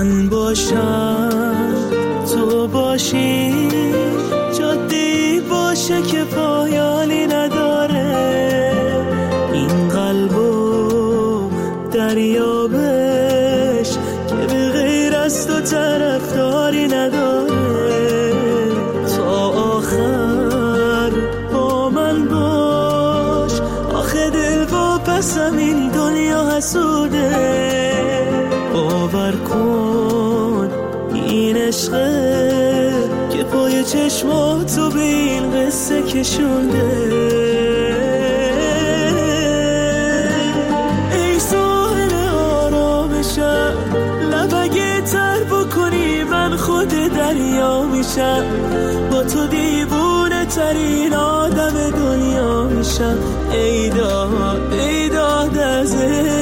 من باشم تو باشی، جاده‌ای باشه که پایانی نداره، این قلبو دریابش که به غیر از تو طرفداری نداره. تا آخر با من باش، آخه دل با پسم این دنیا حسوده. باور کن این عشقه که پای چشماتو به این قصه کشونده. ای ساحل آرامشم، لب اگه تر بکنی من خود دریا میشم، با تو دیوونه ترین آدم دنیا میشم. ای داد ای داد از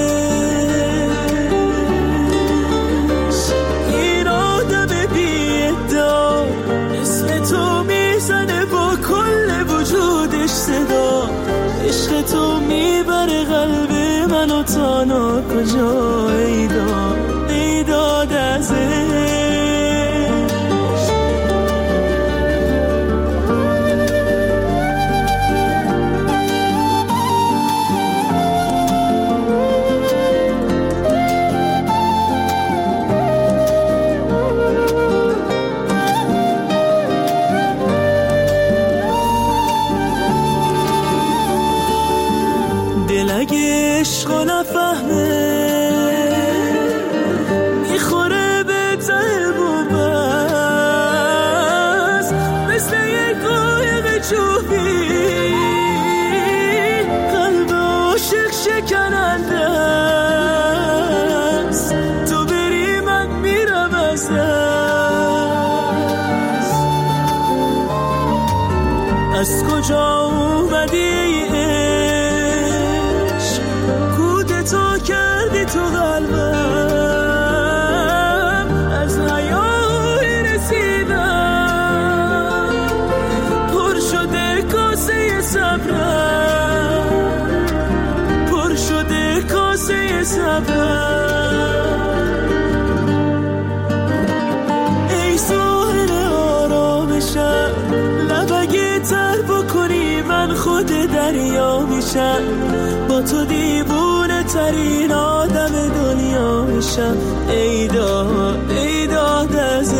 این آدم بی ادعا، اسم تو میزنه با کل وجودش صدا. عشق تو میبره قلب منو تا ناکجا. ای داد ای داد از اگه عشقو نفهمه میخوره به ته بومست، مثل یک قایق چوبی قلب عاشق شکننده است. تو بری من میرم از دست. از کجا اومدی تو قلبم، از حیای رسیدم پر شده کاسه صبرم، پر شده کاسه صبرم. ای ساحل آرامشم، لب اگه تر بکنی من خود دریا میشم، با تو دیوونه ترین آدم دنیا میشم. ای داد ای داد از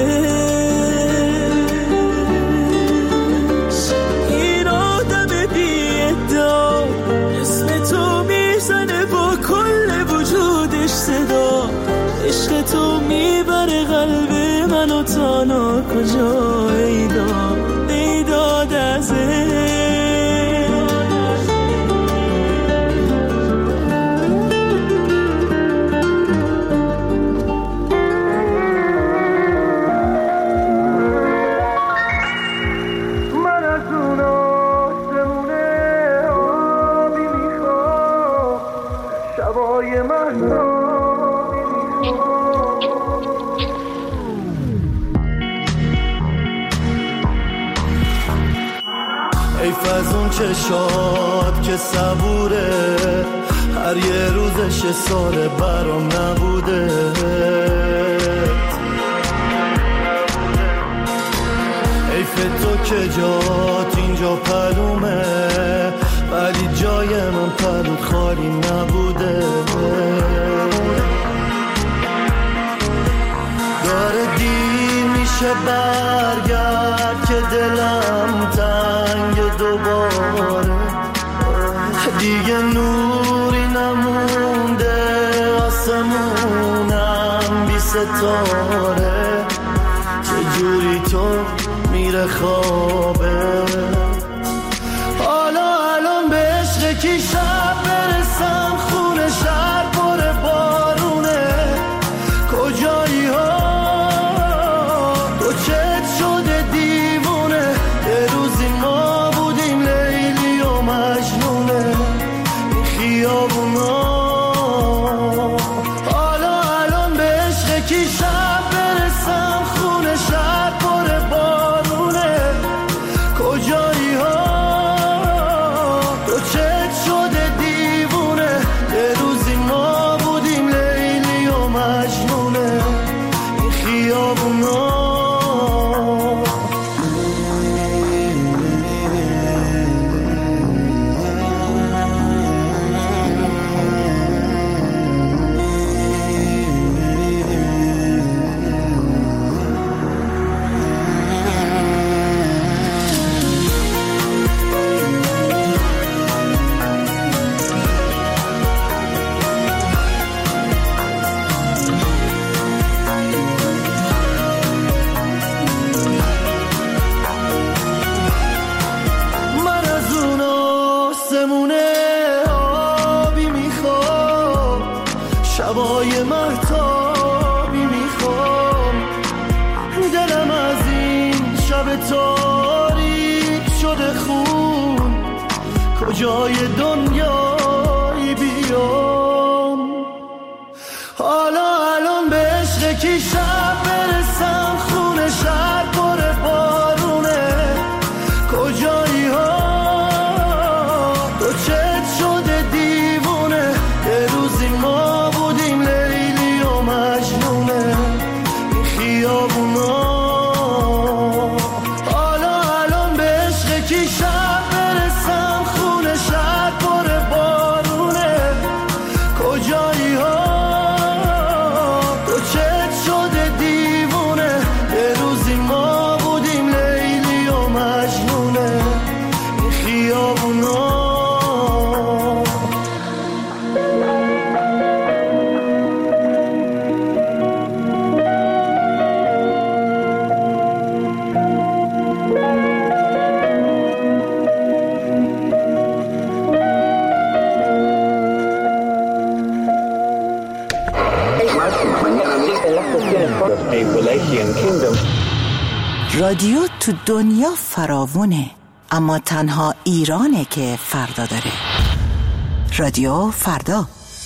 این آدم بی ادعا، اسم تو میزنه با کل وجودش صدا. عشق تو میبره قلب منو تا ناکجا. ای داد ای داد از حیف از اون چشات که صبوره، هر یه روزش سال برام نبوده. حیف تو که جات اینجا پلومه، ولی جای من پلوت خالی نبوده. داره دیر میشه برگرد که دلم تنگ دوباره، دیگه نوری نمونده آسمونم بی ستاره. چجوری تو میره خوابه، حالا الان به عشق کی شب برسم، خونه شهر پر بارونه. کجایی ها تو چت شده دیوونه، یه روزی ما بودیم لیلی و مجنونه این خیابونا. حالا الان به عشق کی شب برسم، خونه شهر پر بارونه. کجایی ها تو چت شده دیوونه، یه روزی ما بودیم لیلی و مجنونه کجای دنیایی بیام. حالا الان به عشق کی شب برسم، خونه شهر پر بارونه، کجایی ها تو چت شده دیوونه. یه روزی ما بودیم لیلی و مجنونه این خیابونا. حالا الان به عشق کی شب برسم، خونه شهر پر بارونه، کجایی ها تو چت شده دیوونه. یه روزی ما بودیم لیلی و مجنونه این خیابونا. رادیو تو دنیا فراوونه، اما تنها ایرانه که فردا داره. رادیو فردا.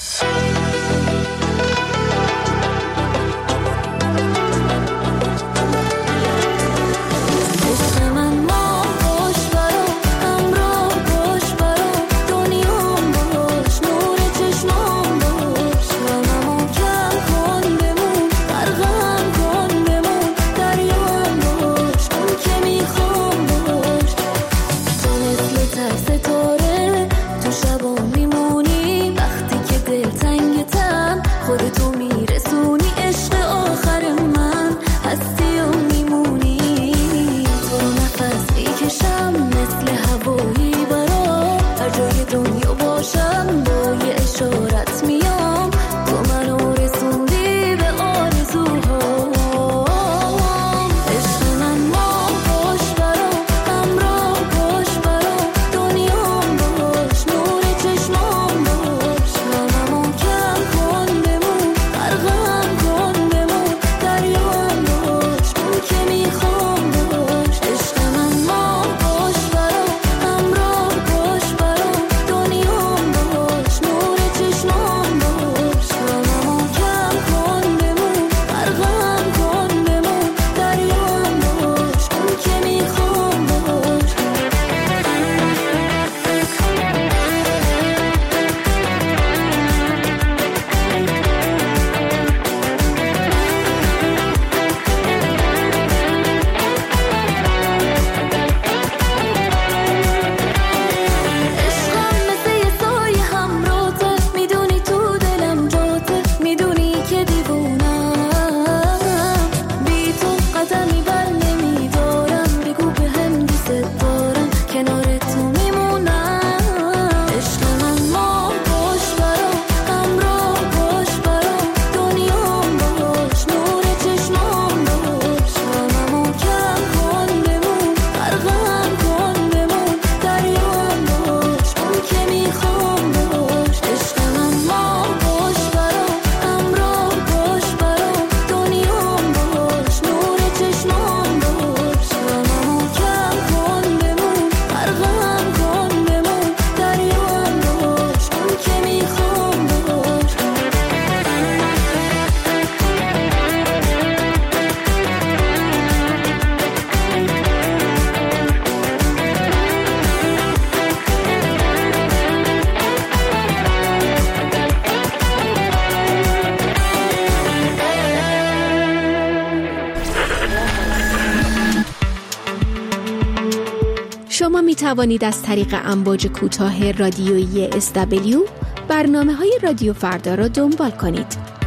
شما می توانید از طریق امواج کوتاه رادیویی SW برنامه‌های رادیو فردا را دنبال کنید.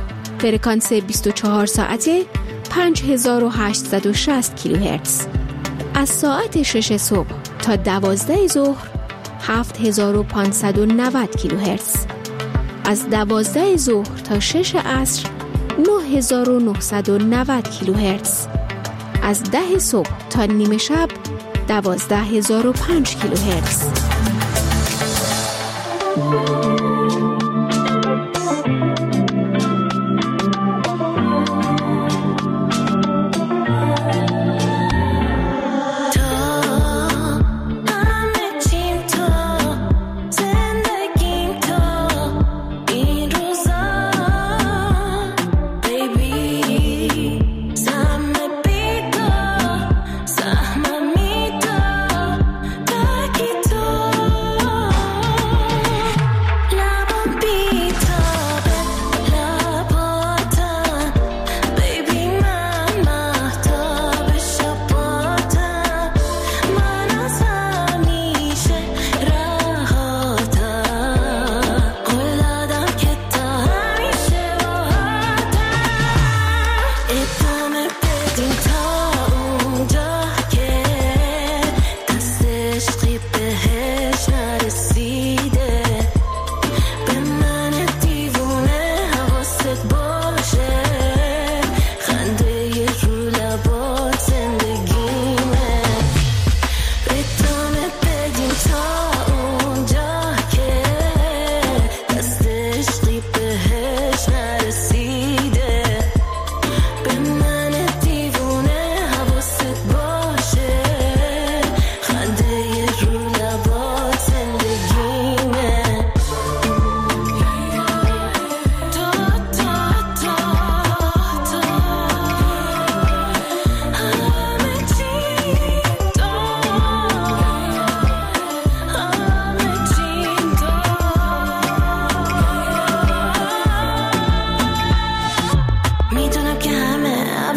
فرکانس 24 ساعته 5860 کیلوهرتز. از ساعت 6 صبح تا 12 ظهر 7590 کیلوهرتز. از 12 ظهر تا 6 عصر 9990 کیلوهرتز. از 10 صبح تا نیمه شب 12005 کیلوهرتز. تا همه چیم تا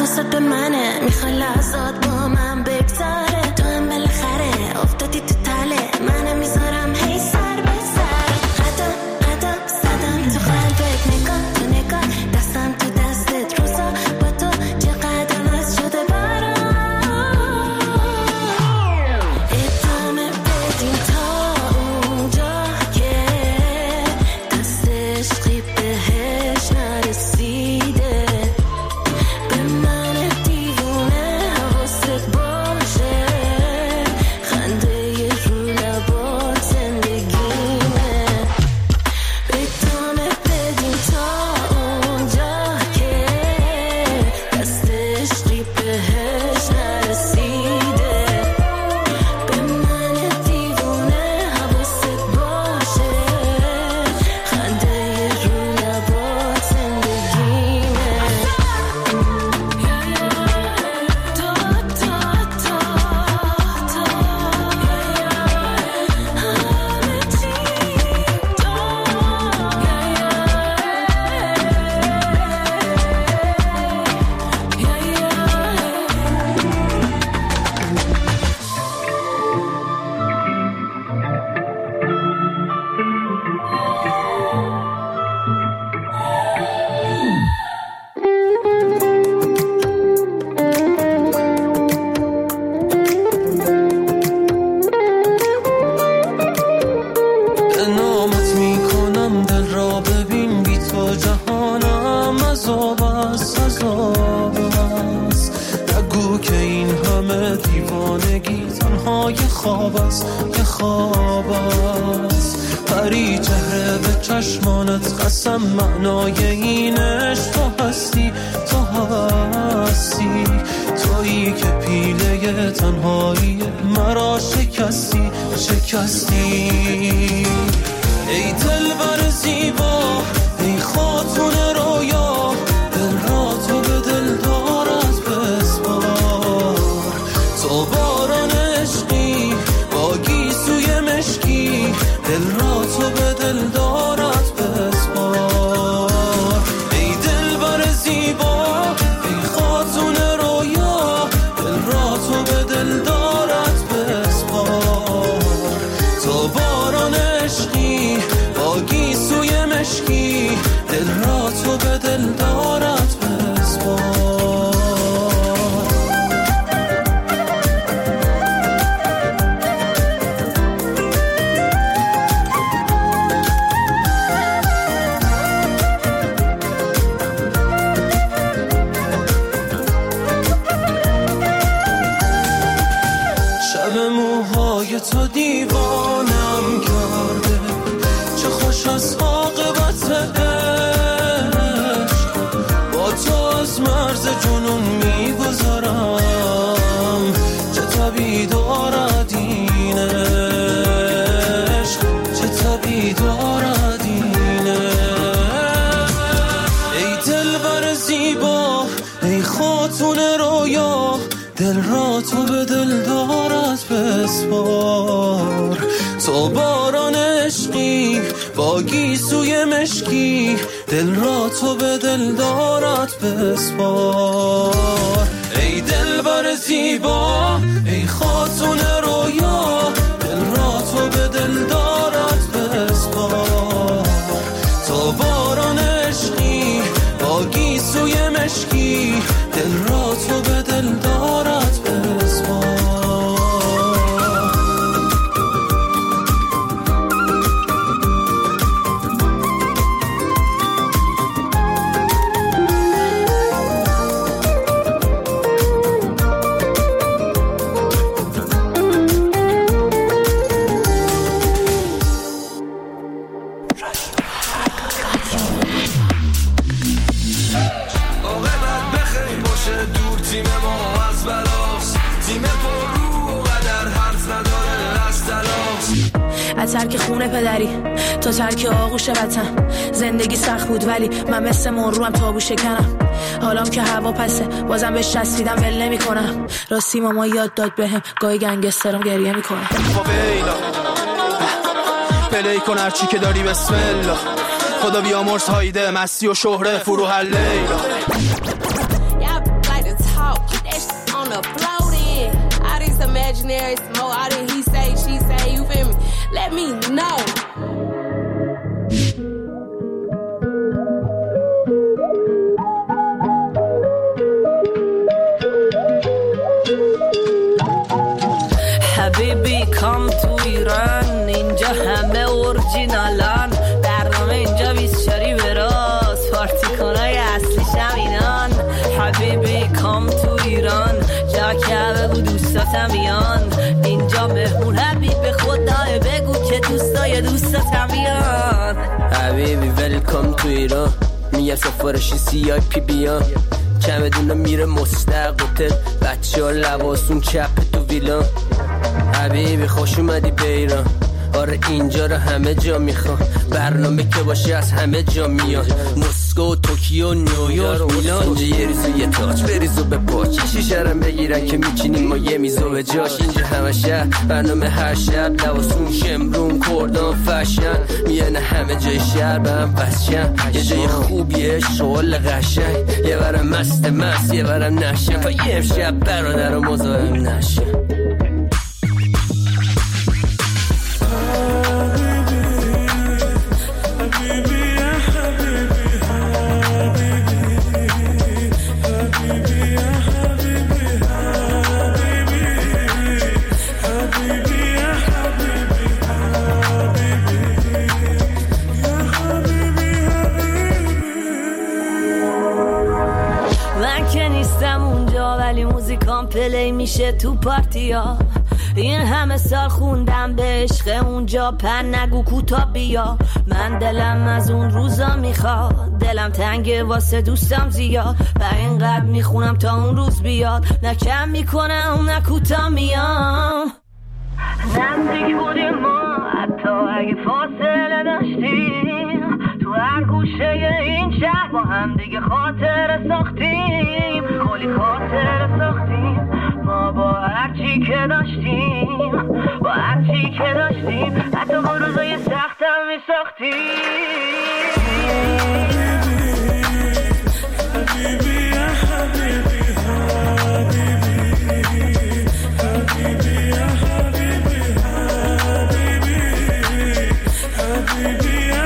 حواست به منه، میخوای لحظات با من بگذره، تو هم بالاخره افتادی تو تله، منم میذارم هی سر به سر، قدم قدم زدم تو قلبت، نگاه تو نگاه، دستم تو دستت، روزا با تو چقدر عوض شده برام، ادامه بدیم تا اونجا که دست عشقی بهش نرسیده، به من دیوونه حواست باشه، خنده رو لبات زندگیمه، ادامه بدیم تا اونجا که دست عشقی بهش نرسیده، به من دیوونه حواست باشه، خنده رو لبات زندگیمه. نامت میکنم دل را ببین، بی تو جهانم عذاب است، عذاب است، نگو که این همه دیوانگی تنها یه خواب است، یه خواب است، پری چهره به چشمانت قسم، معنای این عشق تو هستی، تو هستی، تویی که پیله تنهایی مرا شکستی، شکستی، ای دلبر زیبا، ای خاتون رویا، دل را تو به دل دارد بسپار، تو باران عشقی با گیسوی مشکی، دل را تو به دل دارد بسپار، ای دلبر زیبا، ای خاتون رویا، دل را تو به دل دارد بسپار، تو باران عشقی با گیسوی مشکی، دل را تو به دل دارد بسپار. شب موهای تو دیوانم کرده، چه خوش از عاقبت عشق، با تو از مرز جنون میگذرم، چه طبیع دارد این عشق، چه طبیع دارد این عشق، ای دلبر زیبا، ای خاتون رویا، دل را تو به دل دارد بسپار، تو باران عشقی با گیسوی مشکی، دل را تو به دل دارد بسپار، ای دلبر زیبا، ای خاتون رویا، دل را تو به دل دارد بسپار، تو باران عشقی با گیسوی مشکی، دل را تو به دل دارد بسپار. از ترک خونه پدری تا ترک آغوش وطن، زندگی سخت بود ولی من مثل مروم تابو شکنم، حالام که هوا پسه بازم بهش چسبیدم ول نمی کنم، راستی ماما یاد داد بهم گاهی گنگسترم گریه میکنه، پلی کن هرچی که داری بسم الله، خدا بیامرز هایده مستی و شهره فروح لیلا. حبیبی کام تو ایران جا که بگو دوستاتم بیان اینجا مهمون حبیب خدای بگو که دوستای دوستاتم بیان حبیبی ویلکام تو ایران میگم سفارشی سیای پی بیان چمدونه میره مستقبل بچه ها لباسون چپ تو ویلان حبیبی خوش اومدی به ایران آره اینجا رو همه جا میخوان برنامه که باشه از همه جا میان مسکو توکیو نیویورک میلان اینجا یه ریزو یه تاج بریزو به پاچ شیشرم بگیرن که میچینیم ما یه میزو به جاش اینجا همه شهر برنامه هر شب لباسون شمرون کردان فشن میانه همه جای شهر به هم بسشن یه جای خوبیه شغل قشنگ یه برم مست یه برم نشن تا یه شب برادر و مزاحم نشن پلی میشه تو پارتیا این همه سال خوندم به عشق اونجا پن نگو کوتا بیا من دلم از اون روزا میخواد دلم تنگه واسه دوستم زیاد و اینقدر میخونم تا اون روز بیاد نه کم میکنم نه کوتا میام نزدیک بودیم ما حتی اگه فاصله داشتیم تو هر گوشه این شهر با هم دیگه خاطر ساختیم کلی خاطر ساختیم ما با هرچی که داشتیم با هرچی که داشتیم حتی با روزای سختم می ساختیم حبیبی یا حبیبی حبیبی یا حبیبی حبیبی یا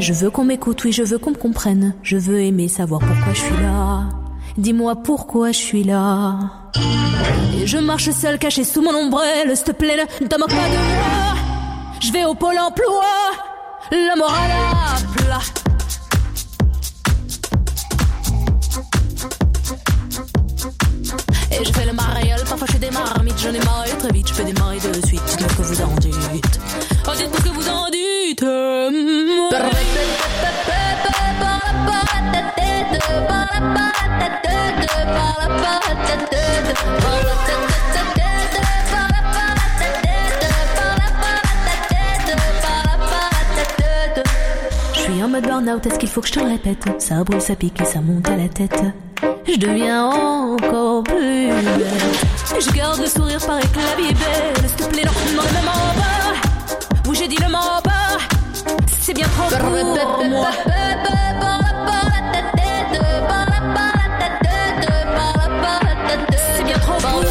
Je veux qu'on m'écoute, oui, je veux qu'on me comprenne. Je veux aimer, savoir pourquoi je suis là. Dis-moi pourquoi je suis là. Et je marche seule, cachée sous mon ombrelle. S'il te plaît, ne te moque pas de moi. Je vais au pôle emploi, la morale à plat. Et je fais le mariole, parfois je fais des marmites. J'en ai marre très vite, je fais des maris de suite. Dites-moi ce que vous en dites. Oh, dites-moi ce que vous en dites. Je suis en mode burn-out, est-ce qu'il faut que je te le répète? Ça brûle, ça pique et ça monte à la tête. Je deviens encore plus belle. Je garde le sourire, paraît que la vie est belle. S'il te plaît, non, le m'en bas. Oui, j'ai dit le m'en bas. C'est bien trop pour moi. C'est bien trop pour moi.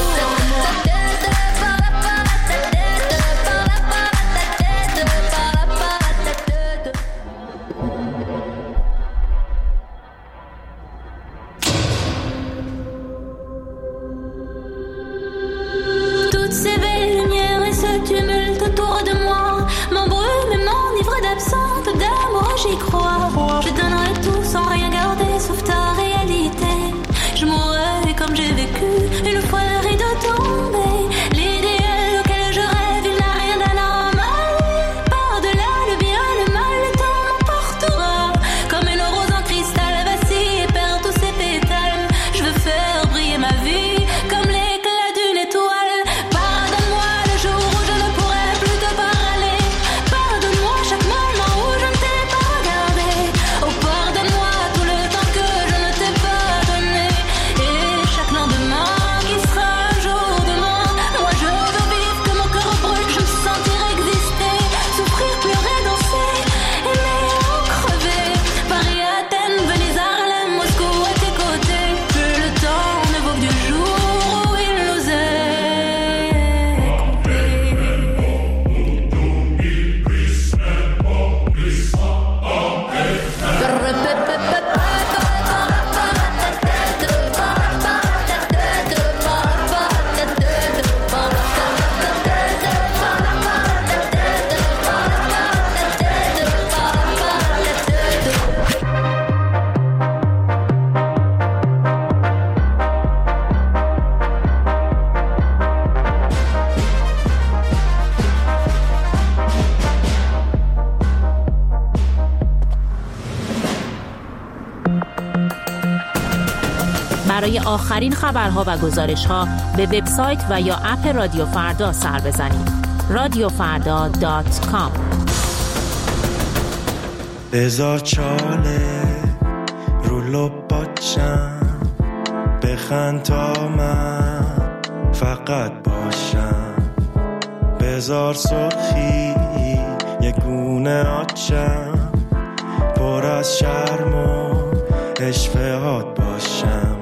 J'y crois, je donnerai tout sans rien garder sauf ta réalité. Je mourrai comme j'ai vécu une fois le rideau tombé. L'idéal auquel je rêve, il n'a rien d'anormal. Par-delà le bien, le mal, le temps m'emportera. Comme une rose en cristal vacille et perd tous ses pétales. Je veux faire briller ma vie comme l'éclat d'une étoile. Pardonne-moi le jour où je ne pourrai plus te parler. Pardonne-moi chaque moment où je ne t'ai pas. Oh, pardonne-moi tout le temps que je ne t'ai pas donné. Et chaque lendemain qui sera un jour de moins. Moi je veux vivre que mon cœur brûle. Je me sentir exister, souffrir, pleurer, danser, aimer ou crever. Paris, Athènes, Venise, Harlem, Moscou à tes côtés. Que le temps ne vaut que du jour où il nous برای آخرین خبرها و گزارش‌ها به وبسایت و یا اپ رادیو فردا سر بزنید. radiofarda.com. بذار چاله رو لباتشم بخند تا من فقط باشم. بذار سرخی یه گونه آتشم پر از شرم و اشفهات باشم.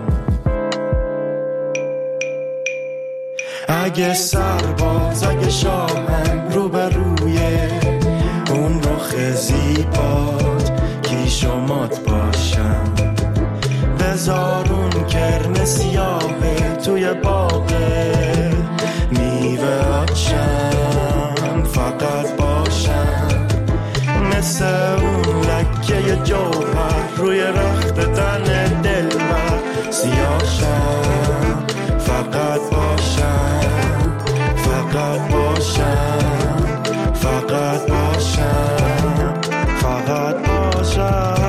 اگه سرباز اگه شاهم رو به روی اون رخ زیبات کیش و مات باشم. بذار اون کرم سیاهه توی باغه میوه آتشم فقط باشم. مثل اون لکه جوهر روی رخت تن دلبر سیاهشم فقط باشم. فقط باشم. فقط باشم. فقط باشم.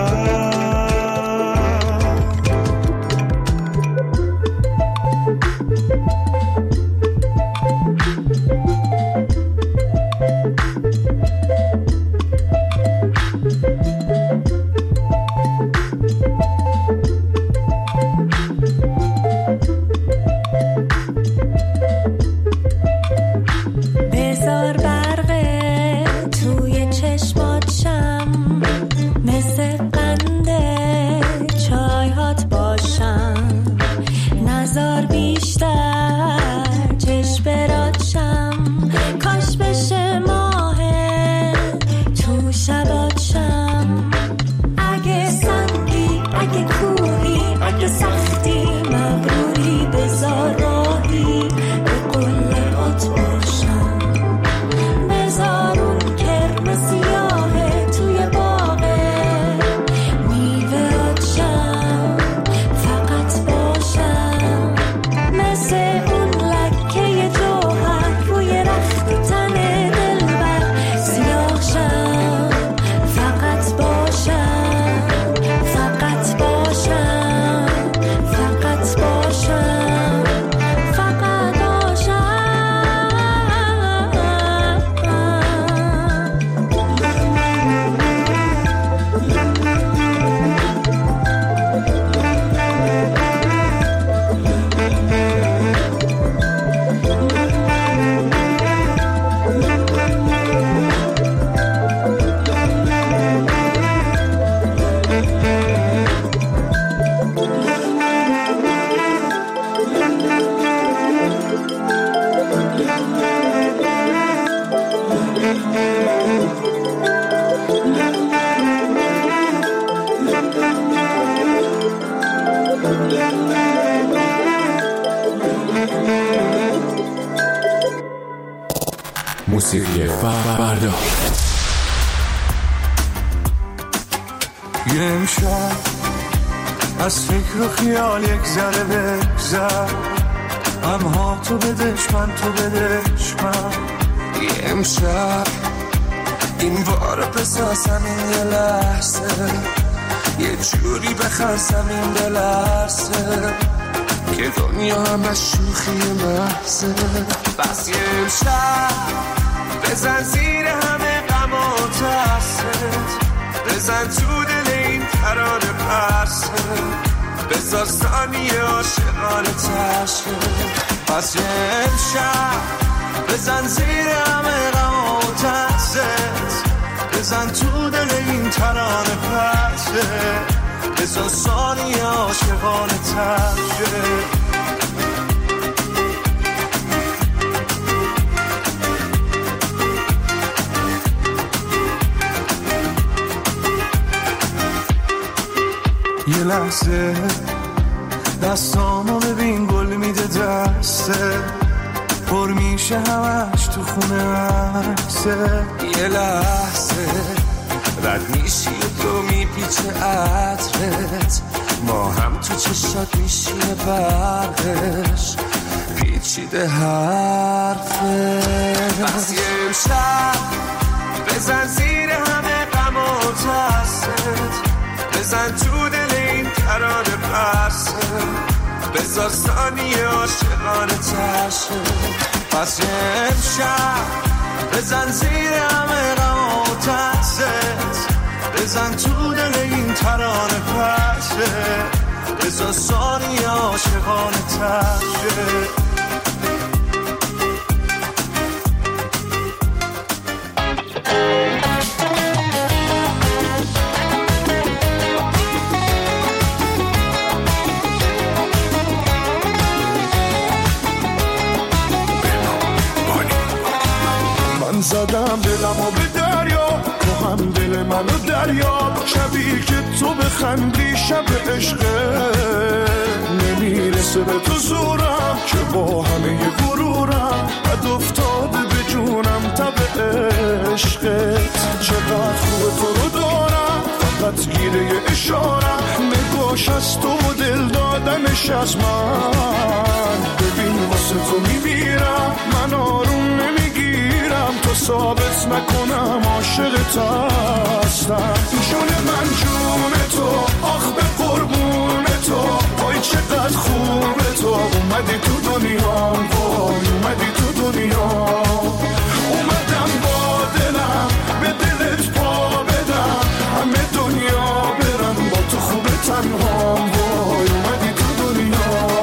موسیقی فردا. یه امشب از فکر و خیال یک ذره بگذر، غمها تو بدش من تو بدش من. یه امشب این بار بسازم این یه لحظه، یه جوری بخرسم این بلرزه که دنیا همه شوخی محضه. بس یه امشب بزن زیر همه غم و ترست، بزن تو دل این ترانه پرسه، بذار ثانیه عاشقانه تشه. پس یه امشب بزن زیر همه غم و ترست، بزن تو دل این ترانه پرسه، بذار ثانیه عاشقانه تشه. یه لحظه دستامو ببین گل میده دسته، پر میشه همش تو خونه عکسه. یه لحظه رد میشی و تو میپیچه عطرت، ما هم تو چشات میشینه برقش پیچیده حرفه. بس یه امشب بزن زیر همه غم و ترست، بزن تو دل این ترانه پرسه، بذار ثانیه عاشقانه تشه. پس یه امشب بزن زیر همه غم و ترست، بزن تو دل این ترانه پرسه، بذار ثانیه عاشقانه تشه. زدم دلمو به دریا، تو هم دل منو دریا، شبی که تو بخندی شب عشقه، نمیرسه به تو زورم که با همه غرورم بد افتاده به جونم تب عشقت. چقدر خوب تو رو دارم فقط گیره اشارم، نگاش از تو و دل دادنش از من. ببین واسه تو میمیرم من آروم نمیگیرم، تو ثابت نکنم عاشقت هستم. جون من جون تو آخ به قربون تو، وای چقدر خوبه تو اومدی تو دنیا، وای اومدی تو دنیا. اومدم با دلم به دلت پا بدم، همه دنیا برم با تو خوبه تنها، وای اومدی تو دنیا.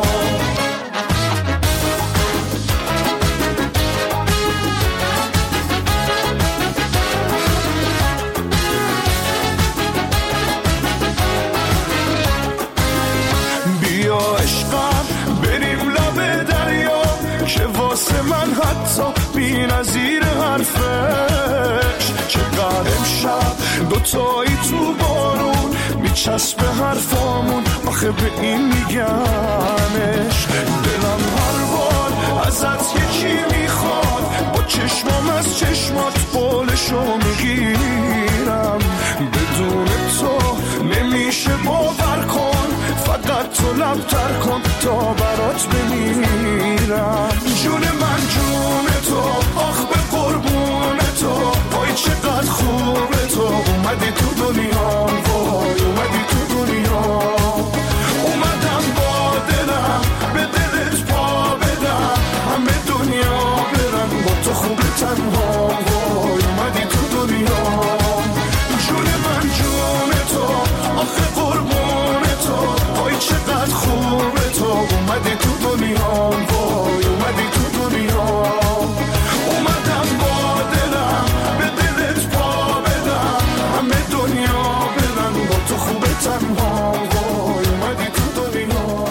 من حتی بی نظیر حرفش، چقدر امشب دوتایی تو بارون میچسبه حرفامون، آخه به این میگمش. دلم هر بار ازت یکی میخواد، با چشمام از چشمات بالشو میگیرم. بدون تو نمیشه باور کن، فقط تو لبتر کن تا برات بمیرم. جون من جون تو آخ به قربون تو، وای چقدر خوبه تو اومدی تو دنیا، وای اومدی تو دنیا. اومدم با دلم به دلت پا بدم، همه دنیا برن با تو خوبه تنها، وای اومدی تو دنیا. جون من جون تو آخ قربون تو، وای چقدر خوبه تو اومدی تو دنیا، وای اومدی تو دنیا. اومدم با دلم به دلت پا بدم، همه دنیا برن با تو خوبه تنها، وای اومدی تو دنیا.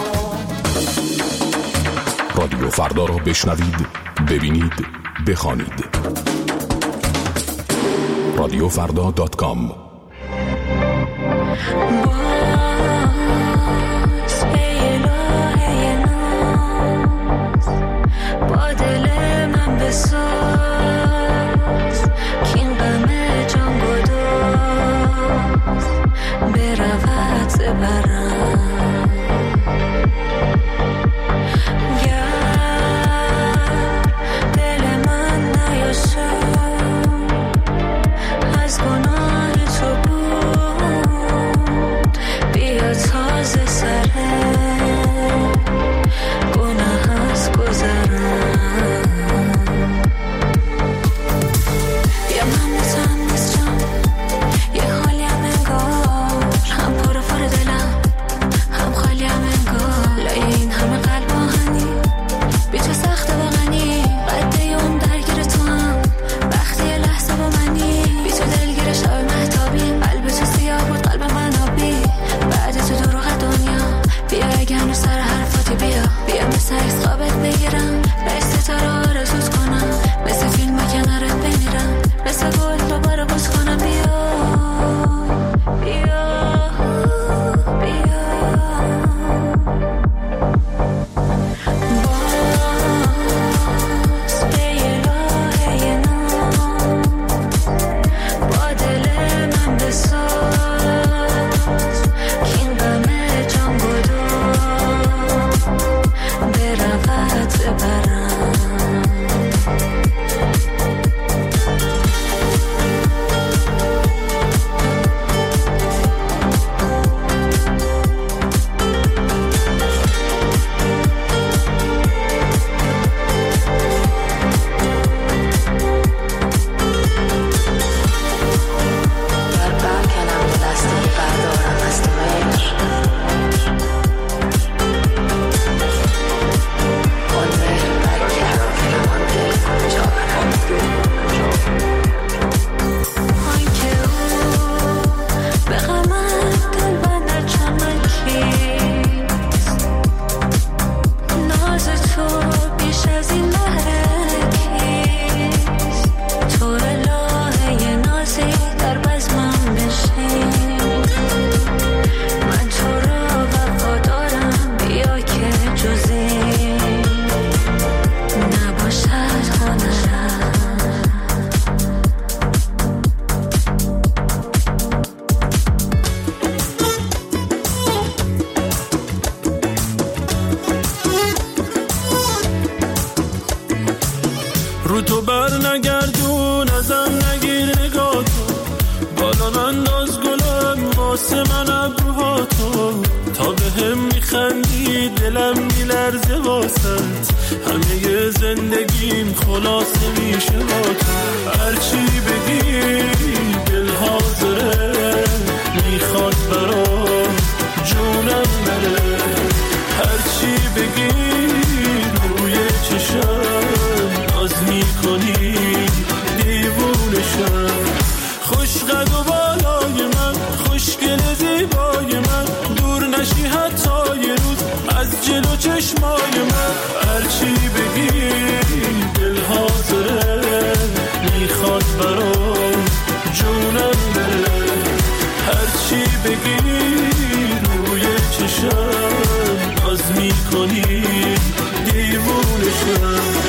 رادیو فردا را بشنوید، ببینید، بخوانید. رادیوفردا.com منو سر حرفاتی بیا مثل عکس قابت بگیرم به ستاره آرزوت کنم مثل فیلم کنارت بمیرم مثل گل دوباره بوس کنم بیا رو تو بر نگردون ازم نگیر نگاه تو بالا انداز گلم واسه من ابروها تو تا به هم میخندی دلم میلرزه واسط همه زندگیم خلاصه میشه با تو هرچی بگی دل حاضره میخواد برام جونم بره هرچی بگی روی چشم ناز میکنی دیوونشم خوش قد و بالای من خوشگل زیبای من دور نشی حتی یه روز از جلو چشمای من هرچی بگی دل حاضره میخواد برام جونم بره هرچی بگی روی چشم ناز میکنی دیوونشم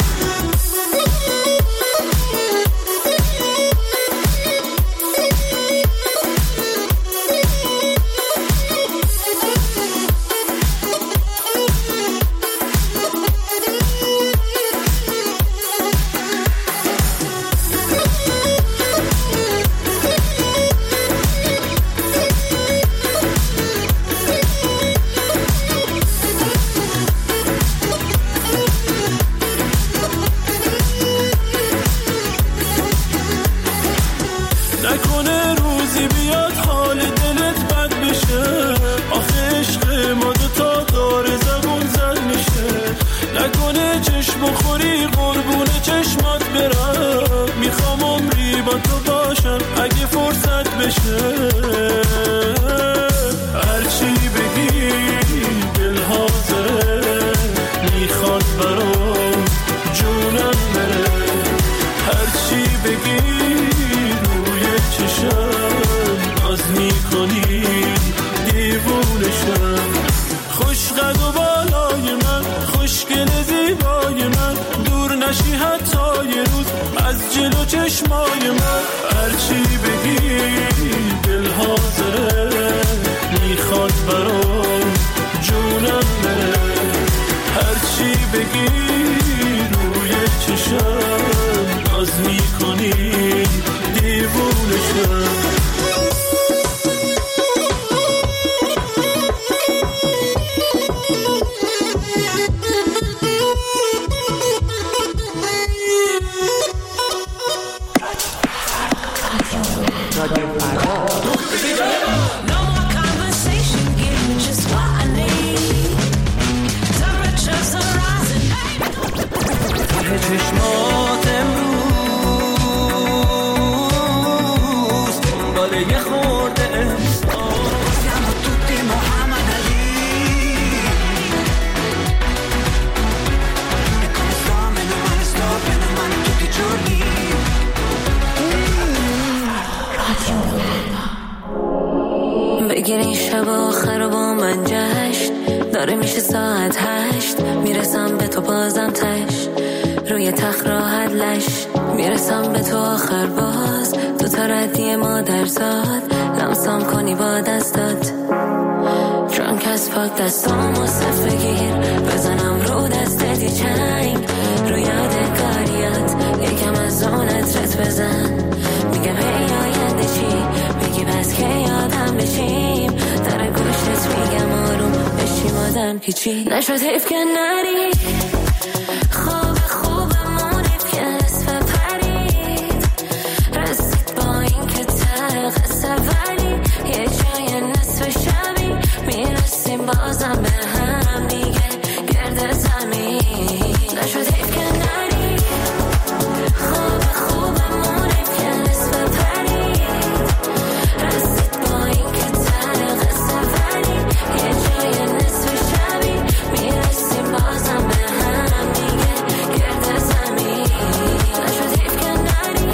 نکنه روزی بیاد حال دلت بد بشه آخه عشق ما دوتا داره زبون زد میشه نکنه چشم بخوری قربون چشمات برم میخوام عمری با تو باشم اگه فرصت بشه هرچی بگی دل حاضره میخواد برام جونم بره هرچی بگی ناز میکنی دیوونشم خوش قد و بالای من خوشگل زیبای من دور نشی حتی یه روز از جلو چشمای من هرچی بگی دل حاضره میخواد برام جونم بره هرچی بگی روی چشم ناز میکنی دیوونشم رادیو داره میشه ساعت 8 میرسم به تو بازم تش روی تخت راحت لش میرسم به تو آخر باز تو تا ردی مادرزاد لمسام کنی با دستات درانک از پاک دستامو صف بگیر بزنم رو دستتی چنگ رو یادگاریات یکم از اون عطرت بزن میگم هی آینده چی میگی بس که یادم بشیم در گوشت میگم آروم بشیم آدم هیچی نشد حیف که نری خوب خوبمون حیف که نصف پرید رسید با این که ترق سولی یه جای نصف شبی میرسیم بازم به هم دیگه گرد زمین نشد حیف که نری خوب خوبمون حیف که نصف پرید رسید با این که ترق سولی یه جای نصف شبی میرسیم بازم به هم دیگه گرد زمین نشد حیف که نری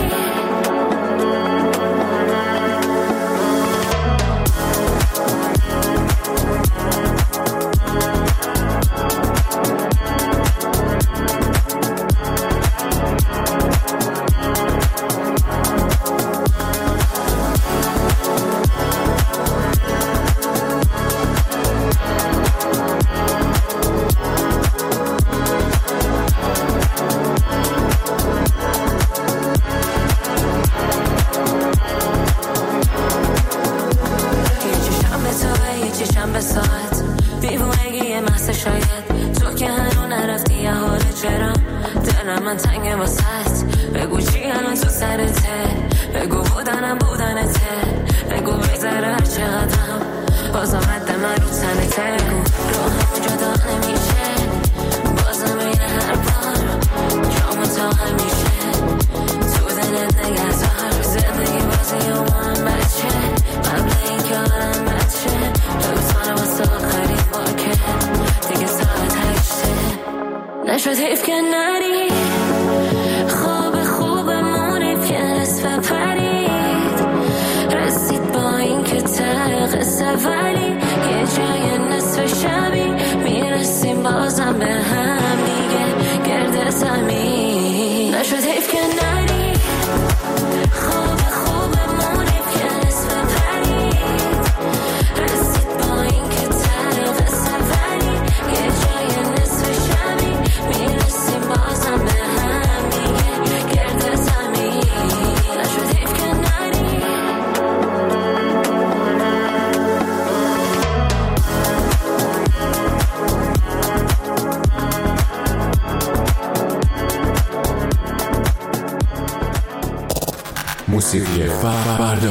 من تنگ واسط بگو چی الان تو سرته بگو بودنته بگو بگذره هر چقدرم بازم حد من رو تنته بگو روحم جدا نمیشه بازم این هر بار جامو تا همیشه تو دلت نگذار زندگی بازی و من بچه قبل این که آدم بچه بگذاره واسه آخرین باکه دیگه ساعت 8 نشد حیف که نری خوب خوبمون حیف که نصف پرید رسید با این که ترق سولی یه جای نصف شبی میرسیم بازم به هم دیگه گرد زمین نشد حیف که نری خوب خوبمون حیف که نصف پرید رسید با این که ترق سولی یه جای نصف شبی میرسیم بازم به هم دیگه گرد زمین نشد حیف که نری موسیقی فردا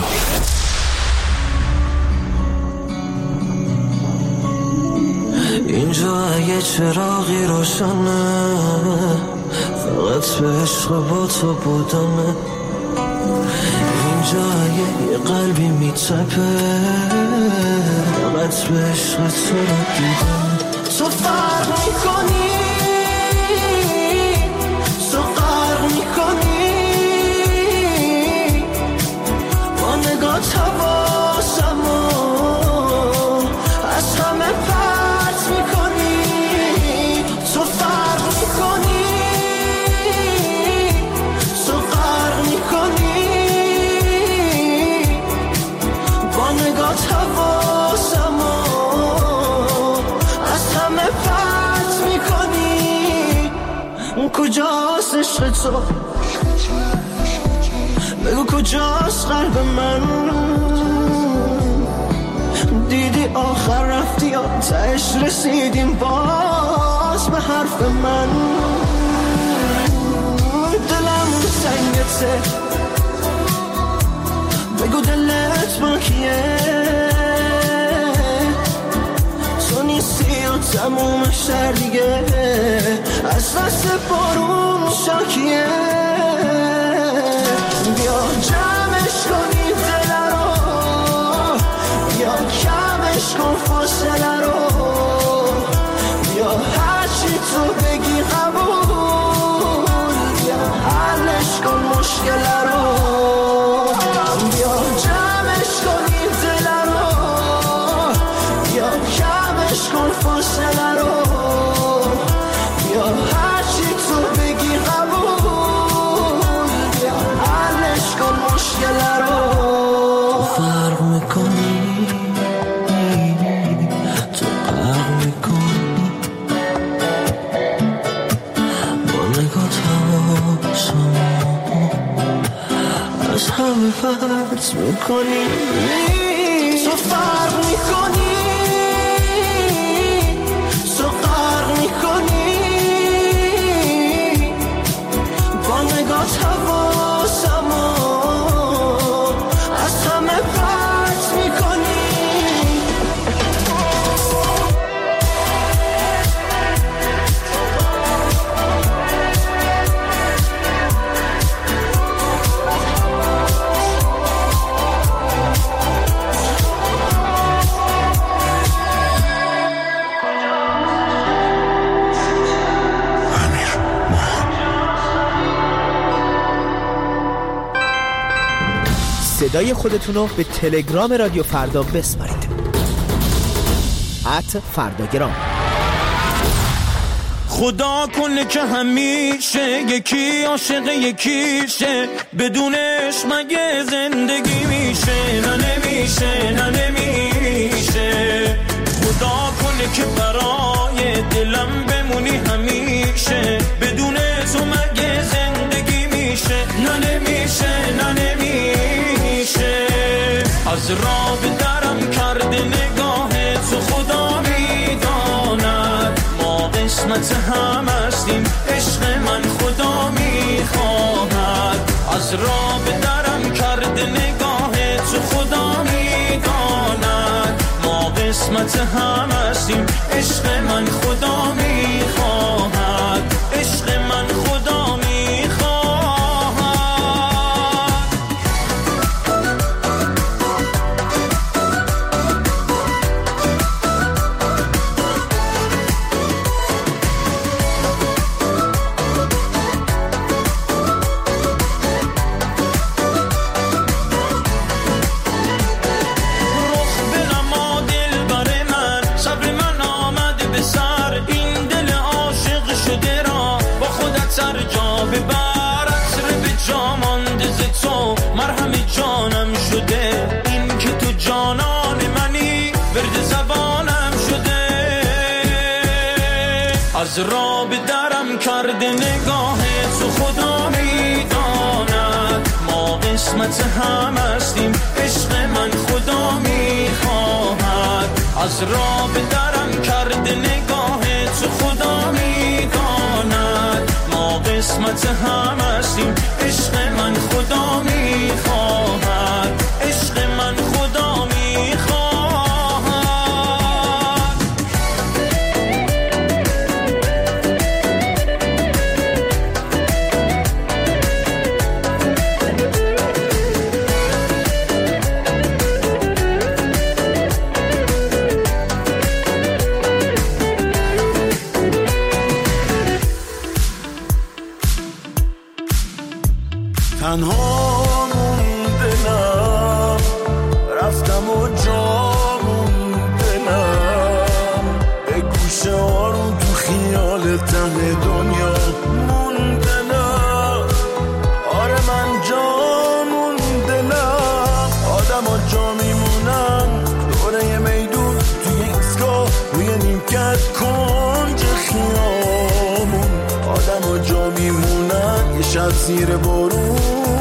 اینجا یه چراغی روشنه فقط به عشق با تو بودنه اینجا یه قلبی میتپه فقط به عشق تو رو دیدم تو فرق میکنی تو غرق میکنی با نگاه حواسمو از همه پرت میکنی تو فرق میکنی تو غرق میکنی با نگاه حواسمو از همه پرت میکنی کجاست عشق تو بگو کجاست قلب من دیدی آخر رفتی یا تهش رسیدیم باز به حرف من دلم سنگته بگو دلت با کیه تو نیستی و تموم شهر دیگه از دست بارون شاکیه بیا جمعش کنی دل رو بیا کمش کن فاصله رو بیا هرچی تو بگی قبول بیا حلش کن مشکل رو بیا جمعش کنی دل رو بیا کمش کن فاصله رو یا هرچی تو بگی قبول یا حلش کن مشکله رو فرق میکنی تو فرق میکنی با نگاه تماشا از همه فرض میکنی تو فرق میکنی تو فرق میکنی با نگاه حواسمو از همه فرض میکنی صدای خودتونو به تلگرام رادیو فردا بسپارید @فرداگرام. خدا کنه که همیشه یکی عاشق یکیشه بدونش مگه زندگی میشه نه نمیشه نه نمیشه خدا کنه که برای دلم بمونی همیشه بدون تو مگه زندگی میشه نه نمیشه نه نمیشه از راه به درم کرده نگاه تو خدا میداند ما قسمت هم هستیم عشق من خدا میخواهد از راه به درم کرده نگاه تو خدا میداند ما قسمت هم هستیم عشق من خدا میخواهد عشق من خدا میخواهد سر جا ببر عطر به جا مانده ز تو مرهم جانم شده این که تو جانان منی ورد زبانم شده از راه به درم کرده نگاه تو خدا میداند ما قسمت هم هستیم عشق من خدا میخواهد از راه به درم کرده نگاه تو خدا میداند قسمت هم هستیم عشق من خدا میخواهد عشق من خدا میخواهد تنها موندنم رفتم و جا موندنم به گوشه آروم تو خیال ته دنیا موندنم آره من جا موندنم آدم ها جا میمونن دوره یه میدون توی ایستگاه روی نیمکت کنج خیامون آدم ها جا میمونن یه شب زیر بارون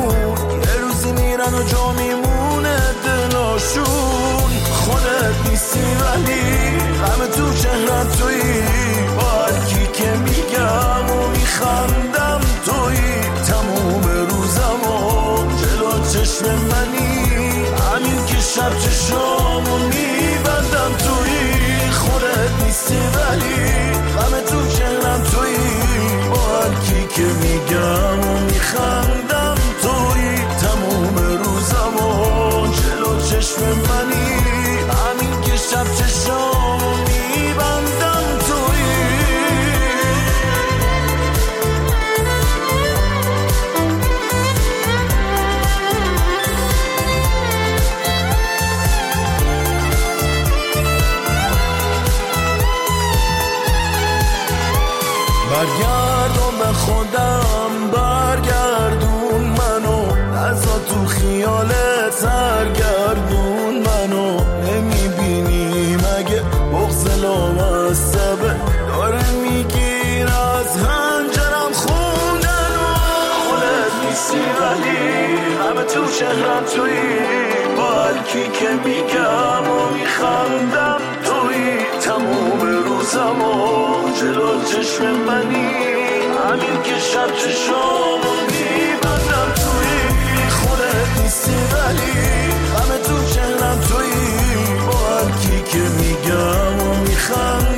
و جا میمونه دلاشون خودت نیستی ولی همه تو چهرت تویی با هرکی که میگم و میخندم تویی تموم روزم و جلو چشم منی همین که شب چشامو میبندم تویی خودت نیستی ولی همه تو چهرم تویی با هرکی که میگم و میخندم تویی تموم روزم و جلو چشم منی همین که شب چشامو میبندم تویی برگردم به خودم، برگردون منو، نزا تو خیالت سرگردون منو. نمیبینی مگه بغض لامصبه داره میگیر از هنجرم خوندنو. خودت نیستی ولی همه تو شهرم تویی، با هرکی که میگم و میخندم تویی. تموم روزم و جلو چشم منی، همین که شب چشامو میبندم تویی. خودت نیستی ولی همه تو شهرم تویی، با هرکی که میگم و میخندم